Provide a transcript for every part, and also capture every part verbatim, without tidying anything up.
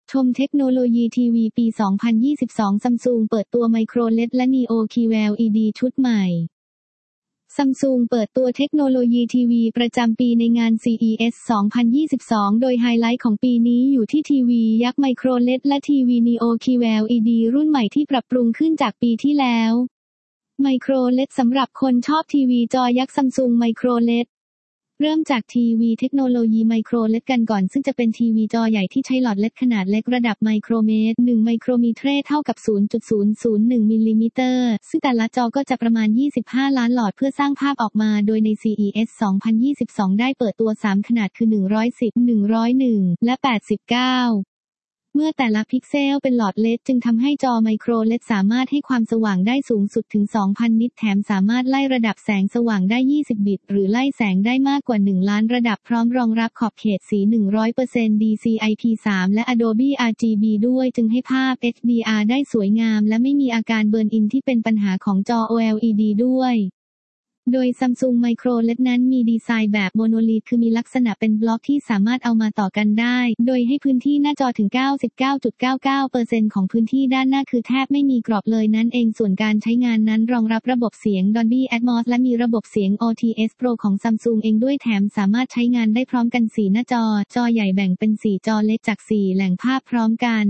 ชมเทคโนโลยีทีวีปี สองพันยี่สิบสอง Samsung เปิดตัว Micro แอล อี ดี และ Neo คิว แอล อี ดี ชุดใหม่ Samsung เปิดตัวเทคโนโลยีทีวีประจำปีในงาน ซี อี เอส สองพันยี่สิบสอง โดยไฮไลท์ของปีนี้อยู่ที่ทีวียักษ์ Micro แอล อี ดี และทีวี Neo คิว แอล อี ดี รุ่นใหม่ที่ปรับปรุงขึ้นจากปีที่แล้ว Micro แอล อี ดี สำหรับคนชอบทีวีจอยักษ์ Samsung Micro แอล อี ดีเริ่มจากทีวีเทคโนโลยี Micro แอล อี ดี กันก่อนซึ่งจะเป็นทีวีจอใหญ่ที่ใช้หลอด แอล อี ดี ขนาดเล็กระดับไมโครเมตร หนึ่ง ไมโครมิเตรเท่ากับ ศูนย์จุดศูนย์ศูนย์หนึ่ง มิลลิมิเตอร์ซึ่งแต่ละจอก็จะประมาณ ยี่สิบห้า ล้านหลอดเพื่อสร้างภาพออกมาโดยใน ซี อี เอส สองพันยี่สิบสอง ได้เปิดตัว สาม ขนาดคือ หนึ่งร้อยสิบ หนึ่งร้อยเอ็ด และ แปดสิบเก้าเมื่อแต่ละพิกเซลเป็นหลอด แอล อี ดี จึงทำให้จอ Micro แอล อี ดี สามารถให้ความสว่างได้สูงสุดถึง สองพัน นิตแถมสามารถไล่ระดับแสงสว่างได้ ยี่สิบ บิตหรือไล่แสงได้มากกว่า หนึ่ง ล้านระดับพร้อมรองรับขอบเขตสี หนึ่งร้อยเปอร์เซ็นต์ ดี ซี ไอ พี สาม และ Adobe อาร์ จี บี ด้วยจึงให้ภาพ เอช ดี อาร์ ได้สวยงามและไม่มีอาการเบิร์นอินที่เป็นปัญหาของจอ โอ แอล อี ดี ด้วยโดย Samsung Micro แอล อี ดี นั้นมีดีไซน์แบบโมโนลิธคือมีลักษณะเป็นบล็อกที่สามารถเอามาต่อกันได้โดยให้พื้นที่หน้าจอถึง เก้าสิบเก้าจุดเก้าเก้าเปอร์เซ็นต์ ของพื้นที่ด้านหน้าคือแทบไม่มีกรอบเลยนั่นเองส่วนการใช้งานนั้นรองรับระบบเสียง Dolby Atmos และมีระบบเสียง โอ ที เอส Pro ของ Samsung เองด้วยแถมสามารถใช้งานได้พร้อมกันสี่หน้าจอจอใหญ่แบ่งเป็นสี่จอเล็กจากสี่แหล่งภาพพร้อมกัน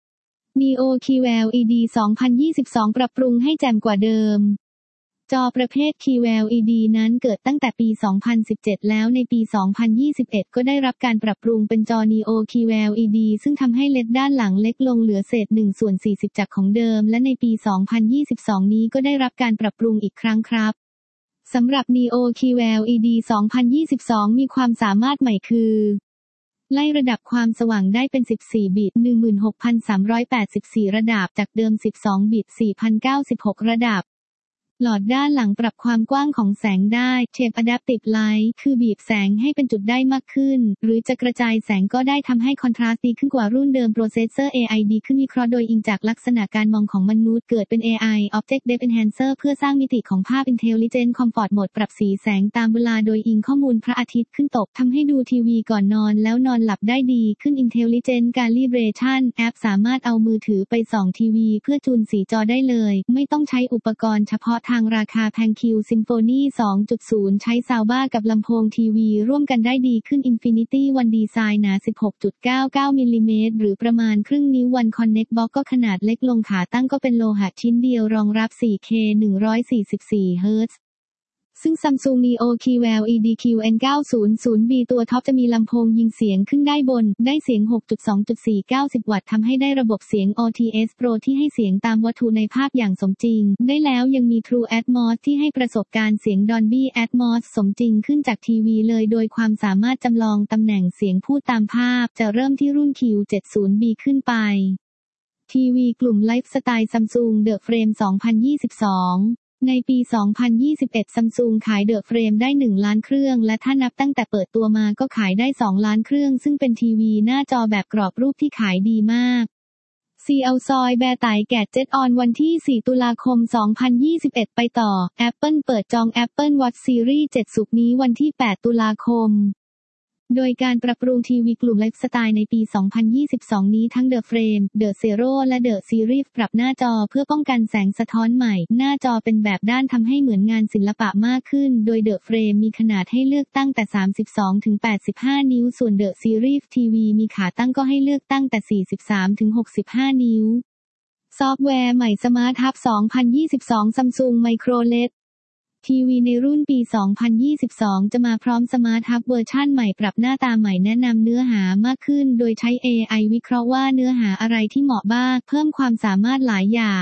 Neo คิว แอล อี ดี สองพันยี่สิบสอง ปรับปรุงให้แจ่มกว่าเดิมจอประเภท คิว แอล อี ดี นั้นเกิดตั้งแต่ปี สองพันสิบเจ็ด แล้วในปี สองพันยี่สิบเอ็ด ก็ได้รับการปรับปรุงเป็นจอ Neo คิว แอล อี ดี ซึ่งทำให้ แอล อี ดี ด้านหลังเล็กลงเหลือเศษ หนึ่งส่วนสี่สิบ จากของเดิมและในปี สองพันยี่สิบสอง นี้ก็ได้รับการปรับปรุงอีกครั้งครับสำหรับ Neo คิว แอล อี ดี สองพันยี่สิบสอง มีความสามารถใหม่คือไล่ระดับความสว่างได้เป็น สิบสี่ บิต หนึ่งหมื่นหกพันสามร้อยแปดสิบสี่ ระดับจากเดิม สิบสอง บิต สี่พันเก้าสิบหก ระดับหลอดด้านหลังปรับความกว้างของแสงได้ Shape Adaptive Light คือบีบแสงให้เป็นจุดได้มากขึ้นหรือจะกระจายแสงก็ได้ทำให้คอนทราสต์ดีขึ้นกว่ารุ่นเดิมโปรเซสเซอร์ เอ ไอ ดีขึ้นวิเคราะห์โดยอิงจากลักษณะการมองของมนุษย์เกิดเป็น เอ ไอ Object Depth Enhancer เพื่อสร้างมิติของภาพ Intelligent Comfort Mode ปรับสีแสงตามเวลาโดยอิงข้อมูลพระอาทิตย์ขึ้นตกทำให้ดูทีวีก่อนนอนแล้วนอนหลับได้ดีขึ้น Intelligent Calibration แอปสามารถเอามือถือไปส่องทีวีเพื่อจูนสีจอได้เลยไม่ต้องใช้อุปกรณ์เฉพาะทางราคาแพงคิว Symphony สองจุดศูนย์ ใช้ซาวบ้ากับลำโพงทีวีร่วมกันได้ดีขึ้น Infinity One Design หนา สิบหกจุดเก้าเก้า มิลลิเมตรหรือประมาณครึ่งนิ้ว One Connect Box ก็ขนาดเล็กลงขาตั้งก็เป็นโลหะชิ้นเดียวรองรับ โฟร์เค หนึ่งร้อยสี่สิบสี่ เฮิร์ตซ์ซึ่ง Samsung Neo คิว แอล อี ดี คิว เอ็น เก้าศูนย์ศูนย์ บี ตัวท็อปจะมีลำโพงยิงเสียงขึ้นได้บนได้เสียง หกจุดสองจุดสี่ เก้าสิบ วัตต์ทำให้ได้ระบบเสียง โอ ที เอส Pro ที่ให้เสียงตามวัตถุในภาพอย่างสมจริงได้แล้วยังมี True Atmos ที่ให้ประสบการณ์เสียง Dolby Atmos สมจริงขึ้นจากทีวีเลยโดยความสามารถจำลองตำแหน่งเสียงพูดตามภาพจะเริ่มที่รุ่น คิว เจ็ดสิบ บี ขึ้นไปทีวีกลุ่มไลฟ์สไตล์ Samsung The Frame สองพันยี่สิบสองในปี สองพันยี่สิบเอ็ด Samsung ขาย The Frame ได้ หนึ่ง ล้านเครื่องและถ้านับตั้งแต่เปิดตัวมาก็ขายได้ สอง ล้านเครื่องซึ่งเป็นทีวีหน้าจอแบบกรอบรูปที่ขายดีมากซีเอาซอยแบร์ไตแกดเจ็ตออนวันที่ สี่ ตุลาคม สองพันยี่สิบเอ็ด ไปต่อ Apple เปิดจอง Apple Watch Series เจ็ด ศุกร์นี้วันที่ แปด ตุลาคมโดยการปรับปรุงทีวีกลุ่มไลฟ์สไตล์ในปี สองพันยี่สิบสอง นี้ทั้ง The Frame, The Zero และ The Series ปรับหน้าจอเพื่อป้องกันแสงสะท้อนใหม่หน้าจอเป็นแบบด้านทำให้เหมือนงานศิลปะมากขึ้นโดย The Frame มีขนาดให้เลือกตั้งแต่ สามสิบสองถึงแปดสิบห้า นิ้วส่วน The Series ทีวีมีขาตั้งก็ให้เลือกตั้งแต่ สี่สิบสามถึงหกสิบห้า นิ้วซอฟต์แวร์ใหม่ Smart Hub สองพันยี่สิบสอง Samsung Micro แอล อี ดีทีวีในรุ่นปี สองพันยี่สิบสอง จะมาพร้อม Smart Hub เวอร์ชั่นใหม่ปรับหน้าตาใหม่แนะนำเนื้อหามากขึ้นโดยใช้ เอ ไอ วิเคราะห์ว่าเนื้อหาอะไรที่เหมาะบ้างเพิ่มความสามารถหลายอย่าง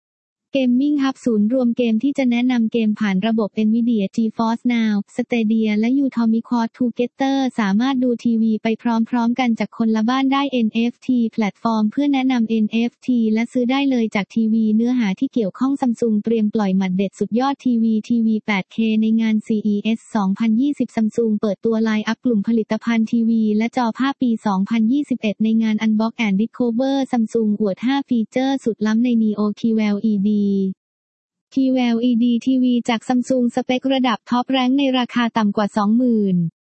Gaming Hub ศูนย์รวมเกมที่จะแนะนำเกมผ่านระบบ Nvidia GeForce Now Stadia และ Utomic Quad Together สามารถดูทีวีไปพร้อมๆกันจากคนละบ้านได้ เอ็น เอฟ ที แพลตฟอร์มเพื่อแนะนำ เอ็น เอฟ ที และซื้อได้เลยจากทีวีเนื้อหาที่เกี่ยวข้อง Samsung เตรียมปล่อยหมัดเด็ดสุดยอดทีวีทีวี แปดเค ในงาน ซี อี เอส สองพันยี่สิบ Samsung เปิดตัวไลน์อัพกลุ่มผลิตภัณฑ์ทีวีและจอภาพปี สองพันยี่สิบเอ็ด ในงาน Unbox and Discover Samsung อวด ห้า ฟีเจอร์สุดล้ำใน Neo คิว แอล อี ดี คิว แอล อี ดี ทีวีจาก Samsung สเปคระดับท็อปแรงค์ในราคาต่ำกว่า สองหมื่น